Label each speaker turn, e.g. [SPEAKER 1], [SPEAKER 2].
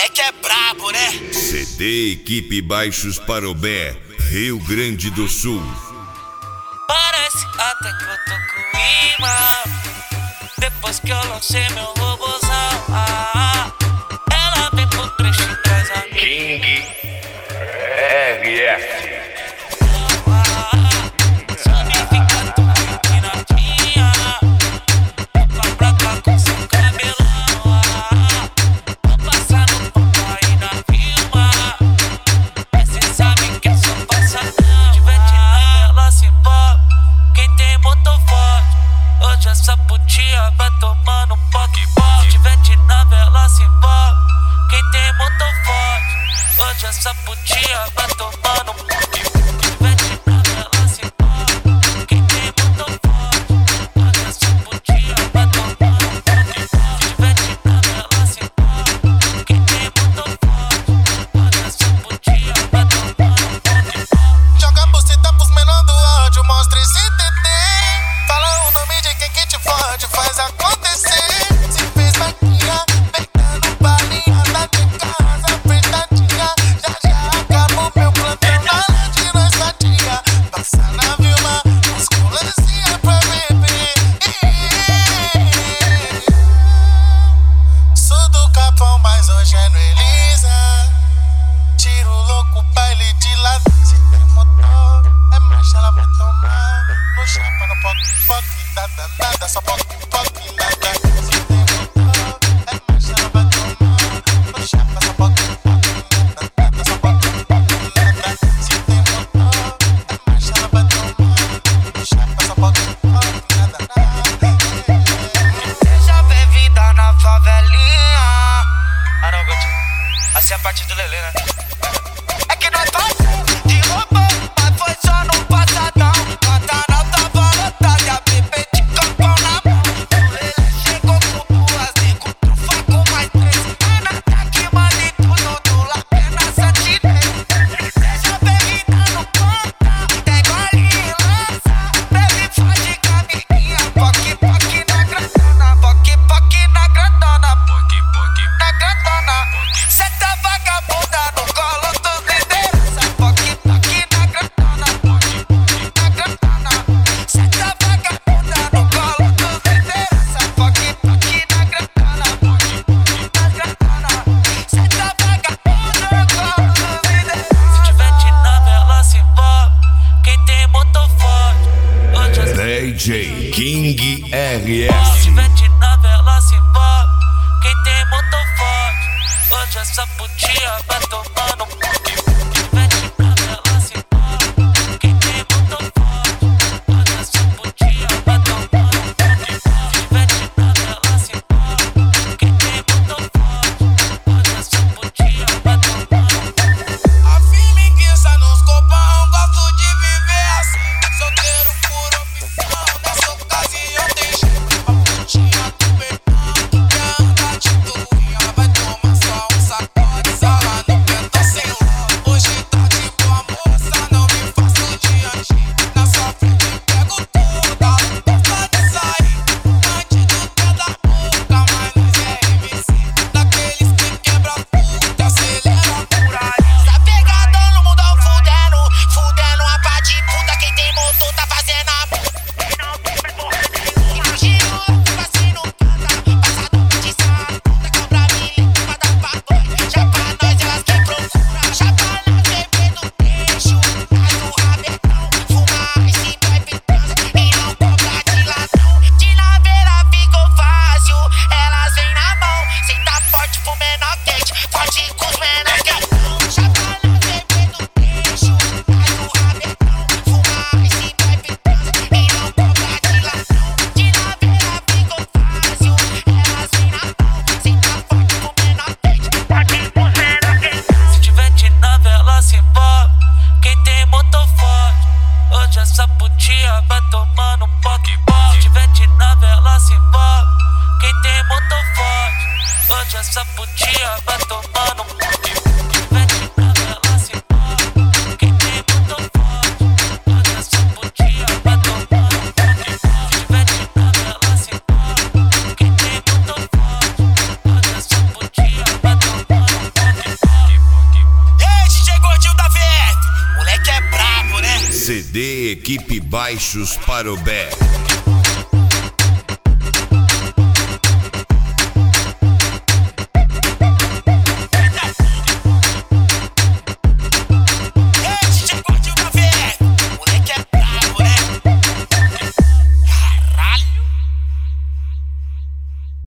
[SPEAKER 1] moleque é brabo, né?
[SPEAKER 2] CD Equipe Baixos Parobé, Rio Grande do Sul.
[SPEAKER 1] Parece até que eu tô com imã. Depois que eu lancei meu robozão, ela vem pro trecho e traz a
[SPEAKER 2] King RS.
[SPEAKER 1] Essa putinha vai tomando poque. Tivete na vela, se envolve. Quem tem motor forte. Hoje essa putinha vai tomando poque. Tivete na vela, se envolve. Quem tem motor forte. Hoje essa putinha vai tomando poque. Tivete na vela, se envolve. Quem tem motor forte. Hoje essa putinha vai tomando poque.
[SPEAKER 3] Joga buceta pros menor do áudio, mostra esse TT. Fala o nome de quem que te fode, faz acontecer. Se fez vaquinha, pegando balinha da de casa, apertadinha. Já acabou meu plantão, nada de nós fatia. Passa na Vilma, os colecinha pra beber. Sou do Capão, mas hoje é no Elisa. Tiro louco, baile de lado. Se tem motor, é marcha, ela vai tomar. No chapa, no poque, da danada, só poque, nada. Se tem motor, é marcha, ela vai tomar. No chapa, só poque, da danada, só poque, nada. Se tem motor, é marcha, ela vai tomar. No chapa, só poque, nada.
[SPEAKER 1] Já vê vida na favelinha. Não, Gucci. Assim é a parte do Lelê, né? É que nós passamos de roubão, mas foi só no passadão. Pantanal tava lotado e a bebê de capão na mão. O Lelê chegou com duas, nego, trufa com mais três. Renata que manda em tudo, do Lapena Santinês. Já vê vida no ponta, tem gole e lança. Bebe faz de camiguinha, poque na grandona. Poque na grandona, poque na grandona. Cê tá vagabunda no colo dos liderança. Poque na grandona, poque na grandona. Cê tá vagabunda no colo dos liderança. Poque na grandona, poque na grandona. Cê tá vagabunda no colo dos liderança. Se tivete na vela, se envolve. Quem tem motor forte. Hoje as
[SPEAKER 2] DJ King
[SPEAKER 1] Se
[SPEAKER 2] RS.
[SPEAKER 1] tivete na vela, se envolve. Quem tem motor forte. Hoje essa putinha vai tomando poque. Tivete na vela, se envolve. Quem tem motor forte. Hoje essa putinha vai tomando poque. Tivete na vela, se envolve. Quem tem motor forte. Hoje essa putinha vai tomando poque.
[SPEAKER 3] A firmiguiça nos copão, gosto de viver assim. Solteiro por opção, nessa ocasião tem jeito. A putinha do Bernardo, que anda de tuinha, vai tomar só um sacode. Sala no pentão sem ló. Hoje tá de boa moça, não me faço de anjinho. Na sua frente pego toda, toda de sair. Bandido quer da boca, mas nós é MC. Daqueles que quebra tudo, acelera por aí. Tá pegadão no mundão fudendo a pá de puta. Quem tem motor tá fazendo amor. Quem não tem porra nenhuma. Giro louco, assim no canta. Passador de saco, puta cobra milho, pra dar pacote. Já pra nós elas que procura. Já pra nós bebê do peixe. Traz o rabetão, fuma esse bebe transa e não cobra de ladrão. De naveira ficou fácil, elas vêm na mão. Cê tá forte pro menor quente, forte com os menor quentão. Já pra nós bebê do peixe. Traz o rabetão, fuma esse bebe transa e não cobra de ladrão. De naveira ficou fácil, elas vêm na mão. Cê tá forte pro menor quente, forte com os menor quentão.
[SPEAKER 1] Se tivete na vela, se envolve. Quem tem motor forte. Hoje essa putinha vai tomando poque. Se tivete na vela, se envolve. Quem tem motor forte. Hoje essa putinha vai tomando poque. Se tivete na vela, se envolve. Quem tem motor forte. Hoje essa putinha vai tomando poque. Se tivete na vela, se envolve. Quem tem motor forte. Hoje essa putinha vai tomando poque.
[SPEAKER 2] CD Equipe Baixos Parobé.